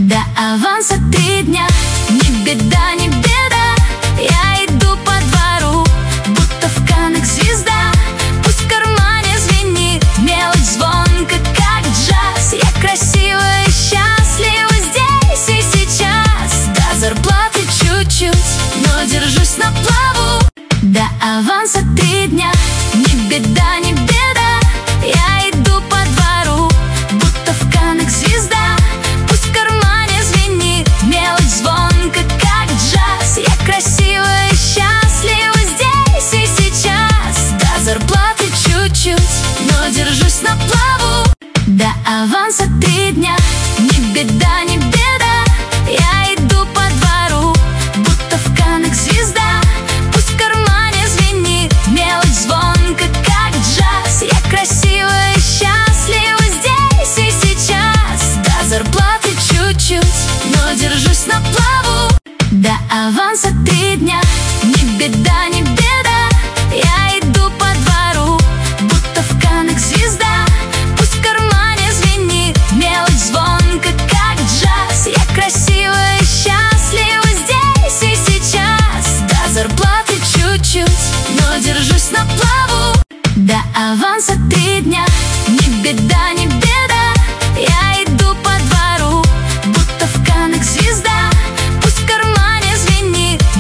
До аванса 3 дня. Не беда, не беда, я иду по двору, будто в Каннах звезда. Пусть в кармане звенит мелочь звонко, как джаз. Я красивая и счастлива здесь и сейчас. До зарплаты чуть-чуть, но держусь на плаву. До аванса 3 дня. Не беда, не беда, я иду по двору, будто в Каннах звезда. Пусть в кармане звенит мелочь звонко, как джаз. Я красивая и счастлива здесь и сейчас. До зарплаты чуть-чуть, но держусь на плаву. До аванса 3 дня. Не беда, не беда, я иду по двору, будто в Каннах звезда. Пусть в кармане звенит мелочь звонко, как джаз. Я красивая и счастлива здесь и сейчас. До зарплаты чуть-чуть, но держусь на плаву. До аванса 3 дня. Не беда, не беда, я иду по двору, будто в Каннах звезда. Пусть в кармане звенит мелочь звонко, как джаз. Я красивая и счастлива здесь и сейчас. До зарплаты чуть-чуть, но держусь на плаву. До аванса 3